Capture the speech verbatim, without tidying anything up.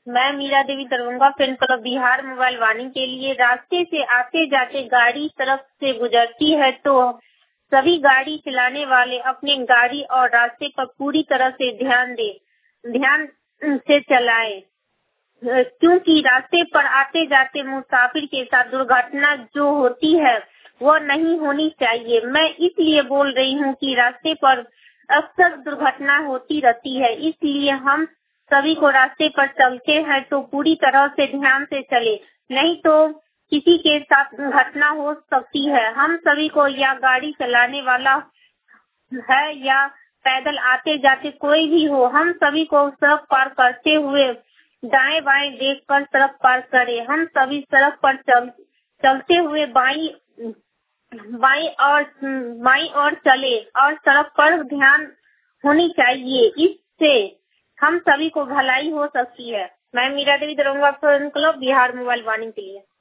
मैं Meera Devi Darbhanga film club Bihar mobile Vani के लिए रास्ते से आते जाते गाड़ी सड़क से गुजरती है तो सभी गाड़ी चलाने वाले अपने गाड़ी और रास्ते पर पूरी तरह से ध्यान दे ध्यान से चलाएं, क्योंकि रास्ते पर आते जाते मुसाफिर के साथ दुर्घटना जो होती है वो नहीं होनी चाहिए। मैं इसलिए बोल रही हूँ कि रास्ते पर अक्सर दुर्घटना होती रहती है, इसलिए हम सभी को रास्ते पर चलते हैं तो पूरी तरह से ध्यान से चले, नहीं तो किसी के साथ घटना हो सकती है। हम सभी को या गाड़ी चलाने वाला है या पैदल आते जाते कोई भी हो, हम सभी को सड़क पार करते हुए दाएं बाएं देखकर सड़क पार करें। हम सभी सड़क पर चल चलते हुए बाई बाई और बाई और चले और सड़क पर ध्यान होनी चाहिए, इससे हम सभी को भलाई हो सकती है। मैं Meera Devi Darbhanga film club Bihar mobile Vani के लिए।